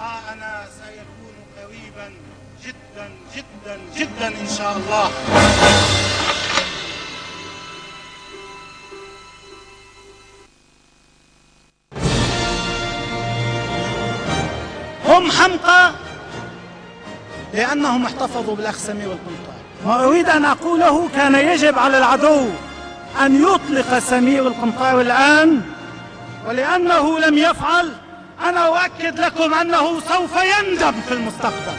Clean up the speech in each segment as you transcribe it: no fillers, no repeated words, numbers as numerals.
لقاءنا سيكون قريبا جدا جدا جدا إن شاء الله. هم حمقى لأنهم احتفظوا بالأخ سمير القمطاوي. ما أريد أن أقوله كان يجب على العدو أن يطلق سمير القمطاوي الآن، ولأنه لم يفعل أنا أؤكد لكم أنه سوف يندم في المستقبل.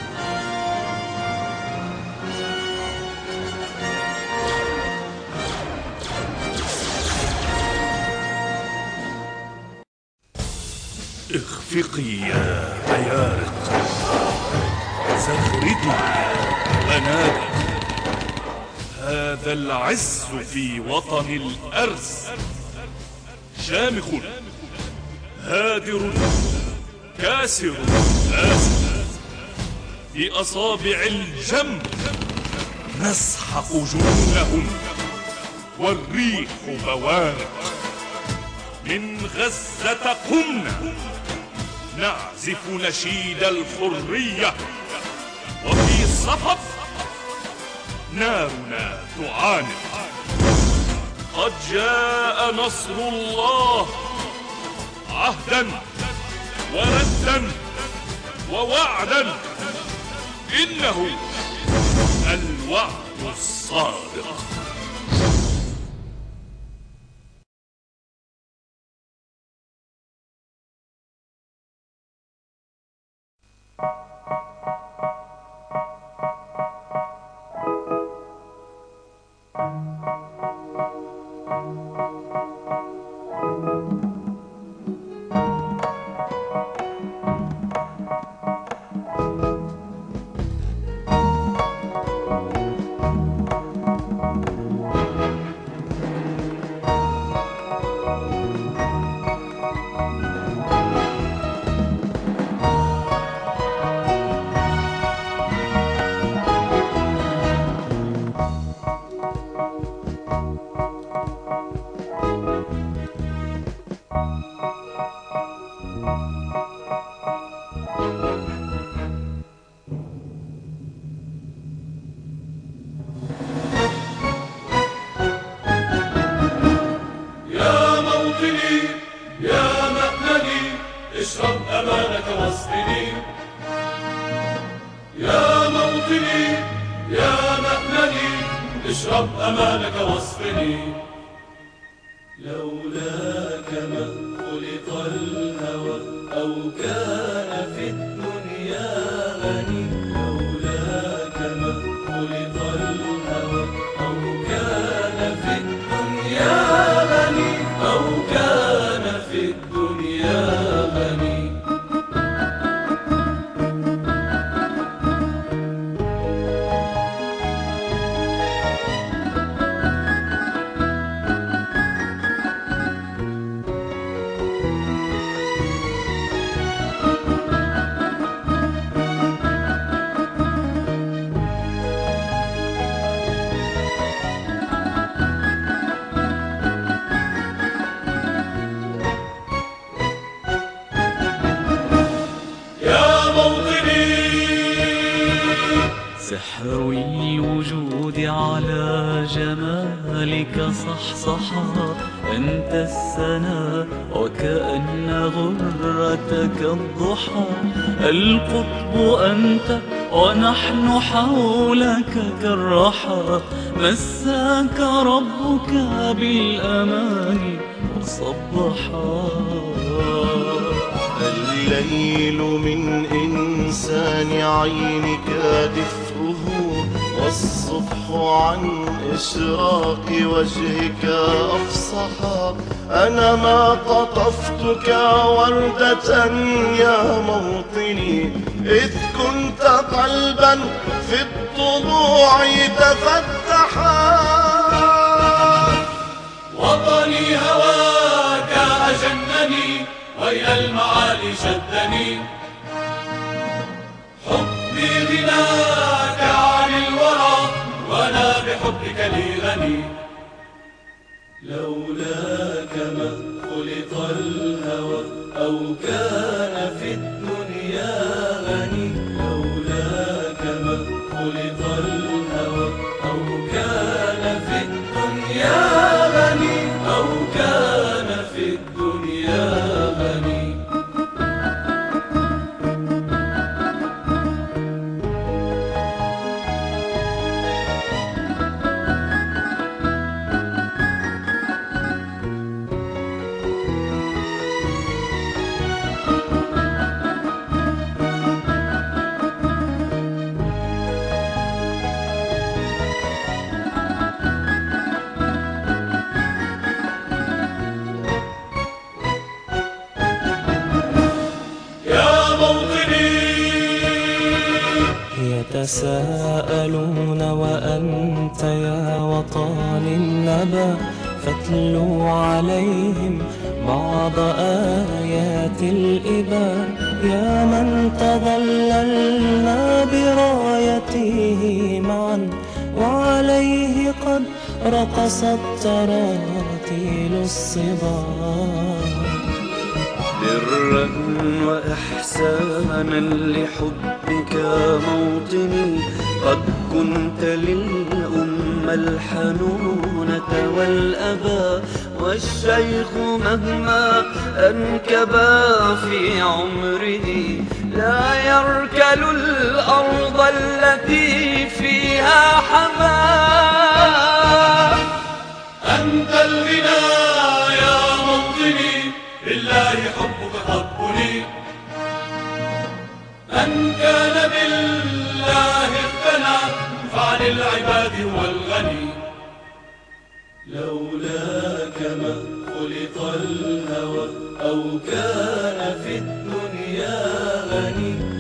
اخفقي يا عيارق، زغردي يا غنادق، هذا العز في وطن الأرز، شامخ هادر كاسر آسف، بأصابع الجنب نسحق جنونهم والريح بوارق. من غزة قمنا نعزف نشيد الحرية، وفي صفف نارنا تعانق. قد جاء نصر الله عهدا وردا ووعدا، إنه الوعد الصادق. اشرب أمانك واسقني يا موطني يا مأمني، اشرب أمانك واسقني. لولاك ما خلق الهوى أو كان في الدنيا غني، لولاك ما خلق الهوى أو كان في الدنيا غني، أو كان في الدنيا غني. سحر الوجود على جمالك صحصحا، أنت السنا وكأن غرتك الضحى، القطب أنت ونحن حولك كالرحى، مساك ربك بالأمان وصبحا. الليل من إنسان عينك دفئه، والصبح عن إشراق وجهك أفصحا. أنا ما قطفتك وردة يا موطني، إذ كنت قلبا في الضلوع تفتحا. وطني هواك أجنني وإلى المعالي شدني، حبي غناك عن الورى وأنا بحبك لي غني. لولاك ما خلق الهوى أو كان في الدنيا يتساءلون وأنت يا وطني النبا فاتلو عليهم بعض آيات الإباء يا من تظللنا برايته معا وعليه قد رقصت تراتيل الصبا. برا وإحسانا لحبك موطني قد كنت للأمة الحنونة والأبا والشيخ مهما أنكبا في عمره لا يركل الأرض التي فيها حبا. أنت الغنى يا موطني بالله حبك حبني من كان بالله اغتنى فعن العباد هو الغني. لولاك ما خلق الهوى أو كان في الدنيا غني